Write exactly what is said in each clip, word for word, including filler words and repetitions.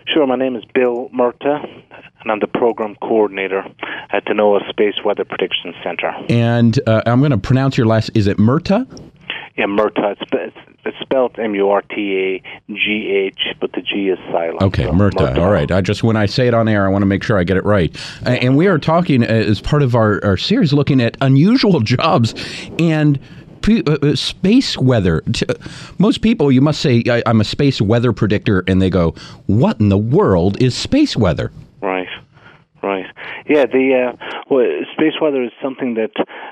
Sure, my name is Bill Murta, and I'm the program coordinator at the NOAA Space Weather Prediction Center. And uh, I'm going to pronounce your last, is it Murta? Yeah, Murta. It's, it's, it's spelled M U R T A G H, but the G is silent. Okay, so Murta. Murta. All right. I just, when I say it on air, I want to make sure I get it right. Uh, and we are talking uh, as part of our, our series looking at unusual jobs and pre- uh, space weather. Most people, you must say, I, I'm a space weather predictor, and they go, what in the world is space weather? Right. Right. Yeah, the uh, well, space weather is something that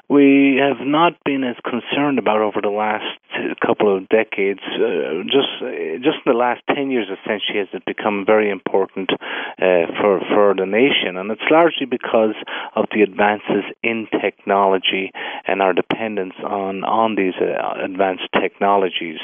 we have not been as concerned about over the last couple of decades. Uh, just just in the last ten years, essentially, has it become very important uh, for for the nation, and it's largely because of the advances in technology and our dependence on on these uh, advanced technologies.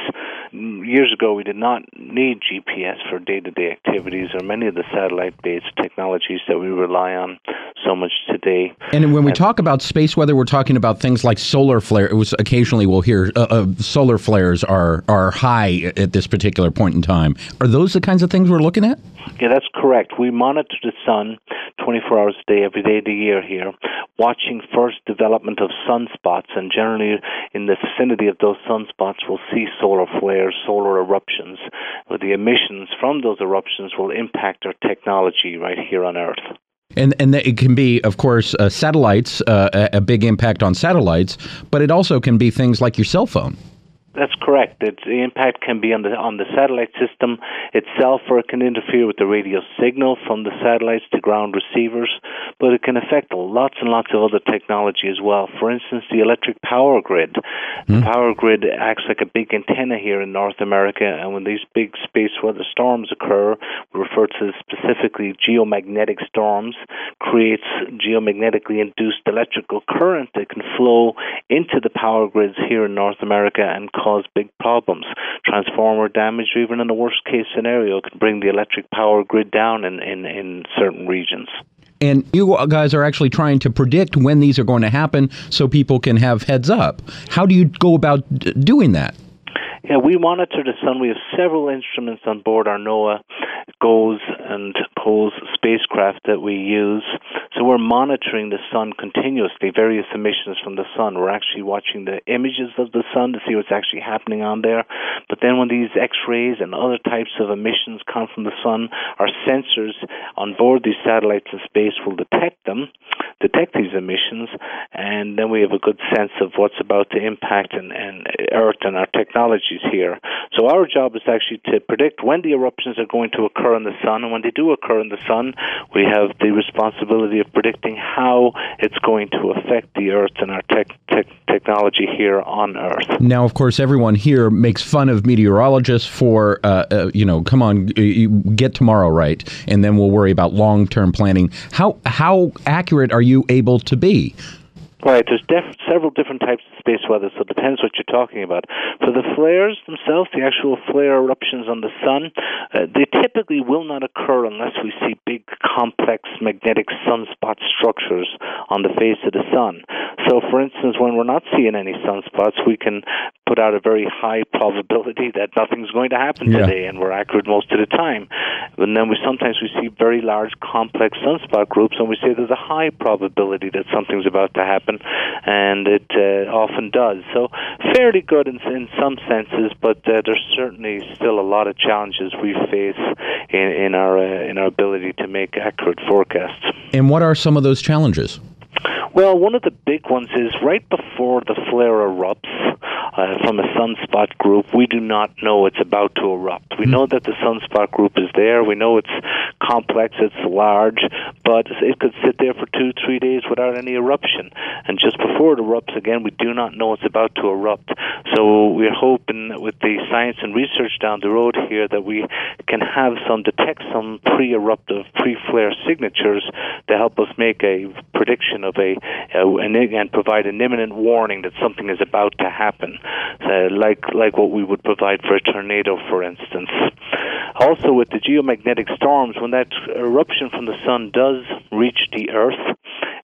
Years ago, we did not need G P S for day-to-day activities or many of the satellite-based technologies that we rely on so much today. And when we and, talk about space weather, we're talking about things like solar flare. It was occasionally we'll hear uh, uh, solar flares are are high at this particular point in time. Are those the kinds of things we're looking at? Yeah, that's correct. We monitor the sun twenty-four hours a day, every day of the year here, watching first development of sunspots, and generally in the vicinity of those sunspots we'll see solar flares, solar eruptions, where the emissions from those eruptions will impact our technology right here on Earth. And and it can be, of course, uh, satellites, uh, a big impact on satellites, but it also can be things like your cell phone. That's correct. It, the impact can be on the on the satellite system itself, or it can interfere with the radio signal from the satellites to ground receivers, but it can affect lots and lots of other technology as well. For instance, the electric power grid. The mm. power grid acts like a big antenna here in North America, and when these big space weather storms occur, we refer to specifically geomagnetic storms, creates geomagnetically induced electrical current that can flow into the power grids here in North America and cause big problems. Transformer damage, or even in the worst case scenario, can bring the electric power grid down in, in, in certain regions. And you guys are actually trying to predict when these are going to happen so people can have heads up. How do you go about d- doing that? Yeah, we monitor the sun. We have several instruments on board our NOAA GOES and POES spacecraft that we use. So we're monitoring the sun continuously, various emissions from the sun. We're actually watching the images of the sun to see what's actually happening on there. But then when these X-rays and other types of emissions come from the sun, our sensors on board these satellites in space will detect them, detect these emissions, and then we have a good sense of what's about to impact and, and Earth and our technologies here. So our job is actually to predict when the eruptions are going to occur in the sun, and when they do occur in the sun, we have the responsibility of predicting how it's going to affect the Earth and our tech, tech, technology here on Earth. Now, of course, everyone here makes fun of meteorologists for, uh, uh, you know, come on, get tomorrow right, and then we'll worry about long-term planning. How how accurate are you able to be? Right, there's def- several different types of space weather, so it depends what you're talking about. For the flares themselves, the actual flare eruptions on the sun, uh, they typically will not occur unless we see big, complex magnetic sunspot structures on the face of the sun. So, for instance, when we're not seeing any sunspots, we can put out a very high probability that nothing's going to happen yeah. today, and we're accurate most of the time. And then we sometimes we see very large, complex sunspot groups, and we say there's a high probability that something's about to happen. And it uh, often does. So fairly good in, in some senses, but uh, there's certainly still a lot of challenges we face in, in our uh, in our ability to make accurate forecasts. And what are some of those challenges? Well, one of the big ones is right before the flare erupts uh, from a sunspot group, we do not know it's about to erupt. We know that the sunspot group is there. We know it's complex, it's large, but it could sit there for two, three days without any eruption. And just before it erupts again, we do not know it's about to erupt. So we're hoping that with the science and research down the road here that we can have some, detect some pre-eruptive, pre-flare signatures to help us make a prediction of a, uh, and, and provide an imminent warning that something is about to happen, uh, like like what we would provide for a tornado, for instance. Also, with the geomagnetic storms, when that eruption from the sun does reach the Earth,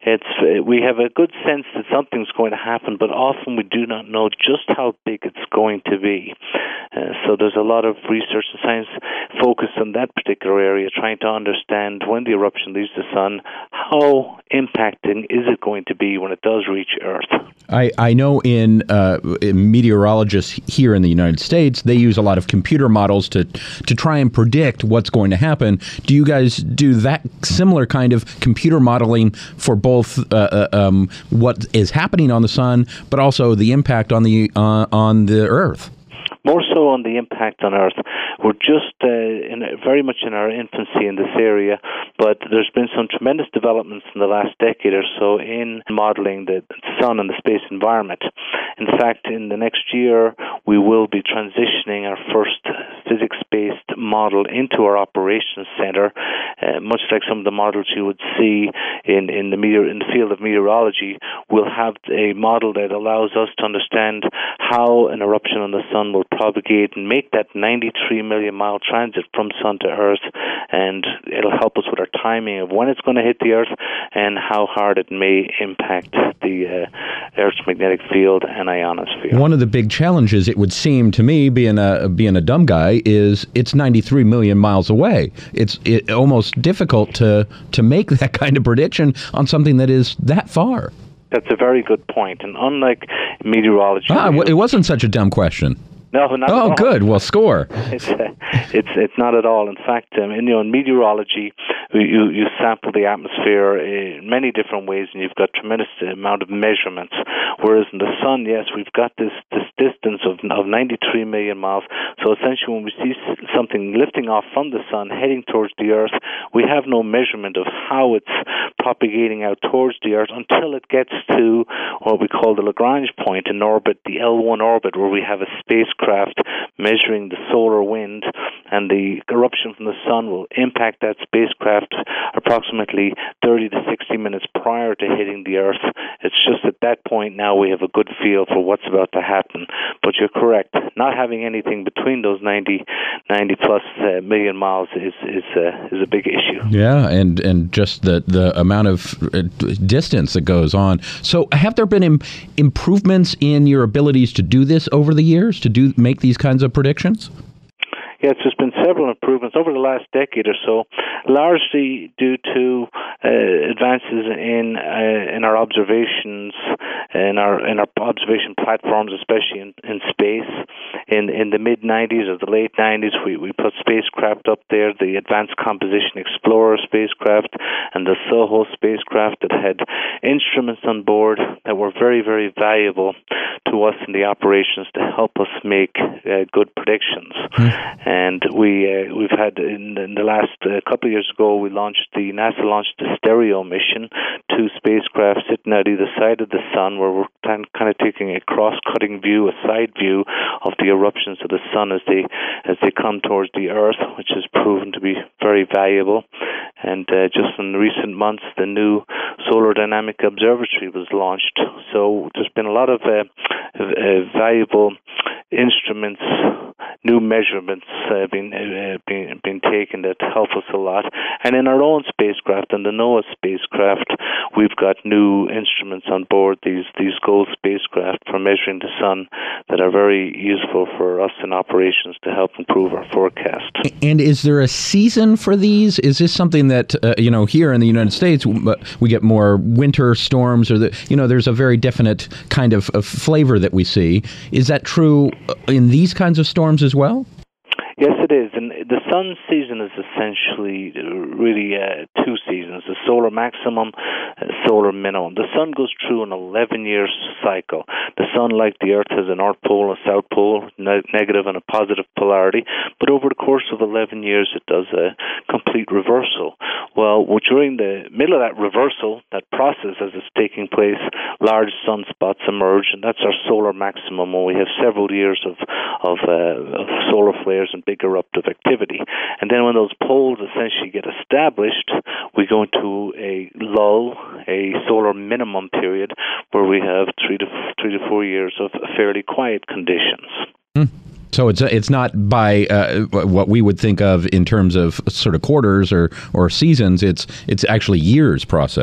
It's uh, we have a good sense that something's going to happen, but often we do not know just how big it's going to be. Uh, so there's a lot of research and science focused on that particular area, trying to understand when the eruption leaves the sun, how impacting is it going to be when it does reach Earth. I, I know in, uh, in meteorologists here in the United States, they use a lot of computer models to to try and predict what's going to happen. Do you guys do that similar kind of computer modeling for both uh, uh, um, what is happening on the sun, but also the impact on the uh, on the Earth? More so on the impact on Earth. We're just uh, in, very much in our infancy in this area, but there's been some tremendous developments in the last decade or so in modeling the sun and the space environment. In fact, in the next year, we will be transitioning our first physics-based model into our operations center, uh, much like some of the models you would see in, in, the meteor, in the field of meteorology. We'll have a model that allows us to understand how an eruption on the sun will propagate and make that ninety-three million mile transit from sun to Earth, and it'll help us with our timing of when it's going to hit the Earth and how hard it may impact the uh, Earth's magnetic field and ionosphere. One of the big challenges, it would seem to me, being a being a dumb guy, is it's ninety-three million miles away. It's it, almost difficult to to make that kind of prediction on something that is that far. That's a very good point, and unlike meteorology, ah, it wasn't such a dumb question. No, not oh, at all. good. Well, score. It's uh, it's it's not at all. In fact, um, in, you know, in meteorology, you you sample the atmosphere in many different ways, and you've got tremendous amount of measurements. Whereas in the sun, yes, we've got this this distance of of ninety-three million miles. So essentially, when we see something lifting off from the sun heading towards the Earth, we have no measurement of how it's propagating out towards the Earth until it gets to what we call the Lagrange point in orbit, the L one orbit, where we have a space craft measuring the solar wind, and the eruption from the sun will impact that spacecraft approximately thirty to sixty minutes prior to hitting the Earth. It's just at that point now we have a good feel for what's about to happen. But you're correct, not having anything between those ninety, ninety plus uh, million miles is is uh, is a big issue. Yeah, and and just the the amount of uh, distance that goes on. So have there been im- improvements in your abilities to do this over the years, to do make these kinds of predictions? Yes, there's been several improvements over the last decade or so, largely due to uh, advances in uh, in our observations, in our in our observation platforms, especially in, in space. In in the mid nineties or the late nineties, we, we put spacecraft up there, the Advanced Composition Explorer spacecraft and the SOHO spacecraft that had instruments on board that were very, very valuable to us in the operations to help us make uh, good predictions. Mm. And we uh, we've had in, in the last uh, couple of years ago, we launched the NASA launched the STEREO mission, two spacecraft sitting at either side of the sun, where we're kind of taking a cross-cutting view, a side view of the eruptions of the sun as they as they come towards the Earth, which has proven to be very valuable. And uh, just in recent months, the new Solar Dynamic Observatory was launched. So there's been a lot of uh, uh, valuable instruments, new measurements uh, being, uh, being being taken that help us a lot. And in our own spacecraft, in the NOAA spacecraft, we've got new instruments on board, these these GOLD spacecraft for measuring the sun, that are very useful for us in operations to help improve our forecast. And is there a season for these? Is this something that, uh, you know, here in the United States, we get more winter storms, or, the, you know, there's a very definite kind of, of flavor that we see. Is that true in these kinds of storms as well? Yes, it is. And the sun season is essentially really uh, two seasons, the solar maximum, uh, solar minimum. The sun goes through an eleven-year cycle. The sun, like the Earth, has a north pole and a south pole, ne- negative and a positive polarity. But over the course of eleven years, it does a complete reversal. Well, during the middle of that reversal, that process as it's taking place, large sunspots emerge, and that's our solar maximum, when we have several years of, of, uh, of solar flares and big eruptive activity. And then when those poles essentially get established, we go into a lull, a solar minimum period, where we have three to three to four years of fairly quiet conditions. Mm. So it's it's not by uh, what we would think of in terms of sort of quarters or, or seasons. It's it's actually years process.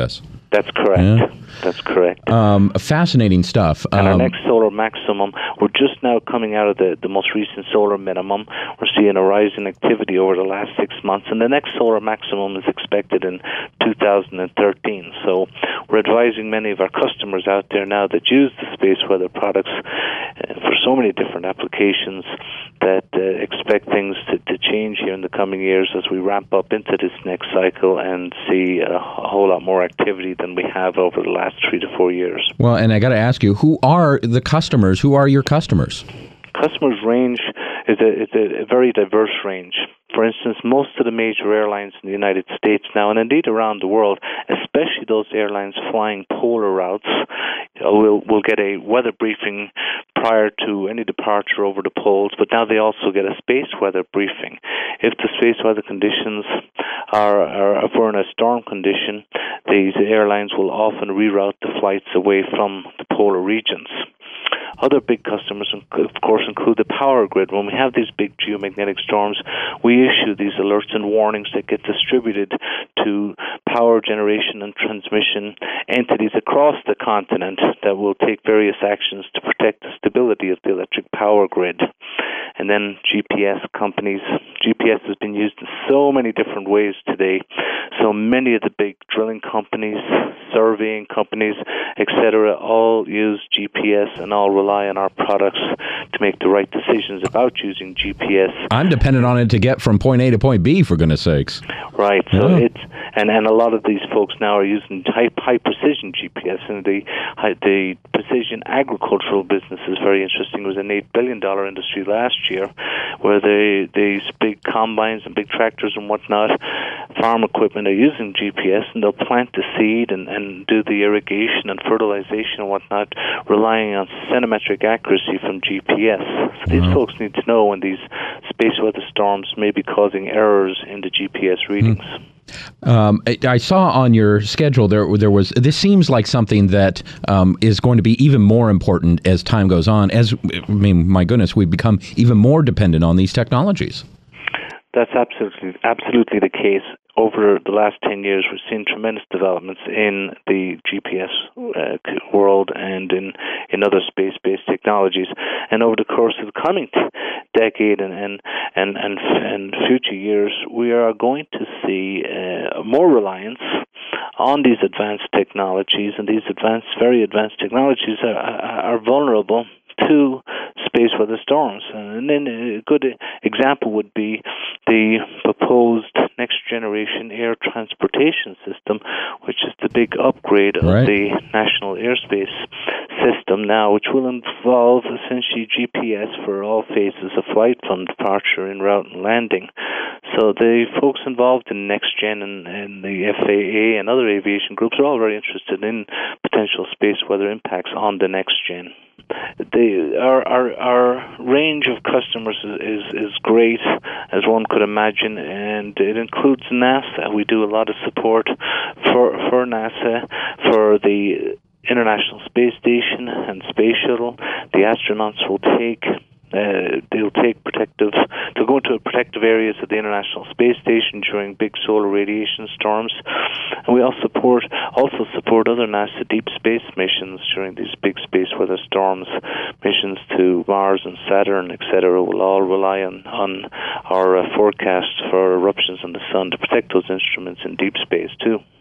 That's correct. Yeah. That's correct. Um, fascinating stuff. And um, our next solar maximum, we're just now coming out of the, the most recent solar minimum. We're seeing a rise in activity over the last six months, and the next solar maximum is expected in two thousand thirteen. So we're advising many of our customers out there now that use the space weather products uh, for so many different applications that uh, expect things to, to change here in the coming years as we ramp up into this next cycle and see a whole lot more activity than we have over the last three to four years. Well, and I got to ask you, who are the customers? Who are your customers? Customers' range is a, is a very diverse range. For instance, most of the major airlines in the United States now, and indeed around the world, especially those airlines flying polar routes, uh, will will get a weather briefing prior to any departure over the poles, but now they also get a space weather briefing. If the space weather conditions are, are if we're in a storm condition, these airlines will often reroute the flights away from the polar regions. Other big customers, of course, include the power grid. When we have these big geomagnetic storms, we issue these alerts and warnings that get distributed to power generation and transmission entities across the continent that will take various actions to protect the stability of the electric power grid. And then G P S companies. G P S has been used in so many different ways today. So many of the big drilling companies, surveying companies, et cetera, all use G P S and all rely on our products to make the right decisions about using G P S. I'm dependent on it to get from point A to point B, for goodness sakes. Right. So Yeah. it's and, and a lot of these folks now are using high high precision G P S, and the high, the precision agricultural business is very interesting. It was an eight billion dollar industry last year, where they these big combines and big tractors and whatnot, farm equipment are using G P S, and they'll plant the seed and, and do the irrigation and fertilization and whatnot, relying on centimetric accuracy from G P S. So these Wow. folks need to know when these space weather storms may be causing errors in the G P S readings. Mm. Um, I, I saw on your schedule there there was this seems like something that um, is going to be even more important as time goes on. As I mean, my goodness, we become even more dependent on these technologies. That's absolutely absolutely the case. Over the last ten years, we've seen tremendous developments in the G P S uh, world and in, in other space-based technologies. And over the course of the coming t- decade and, and, and, and, and future years, we are going to see uh, more reliance on these advanced technologies. And these advanced, very advanced technologies are, are vulnerable to space weather storms. And then a good example would be the proposed next generation air transportation system, which is the big upgrade of Right. the national airspace system now, which will involve essentially G P S for all phases of flight, from departure, en route, and landing. So the folks involved in NextGen and, and the F A A and other aviation groups are all very interested in potential space weather impacts on the NextGen. They, our, our our range of customers is, is is great, as one could imagine, and it includes NASA. We do a lot of support for for NASA, for the International Space Station and Space Shuttle. The astronauts will take Uh, they'll take protective, they'll go into protective areas of the International Space Station during big solar radiation storms. And we also support, also support other NASA deep space missions during these big space weather storms. Missions to Mars and Saturn, et cetera, will all rely on, on our uh, forecasts for eruptions in the sun to protect those instruments in deep space, too.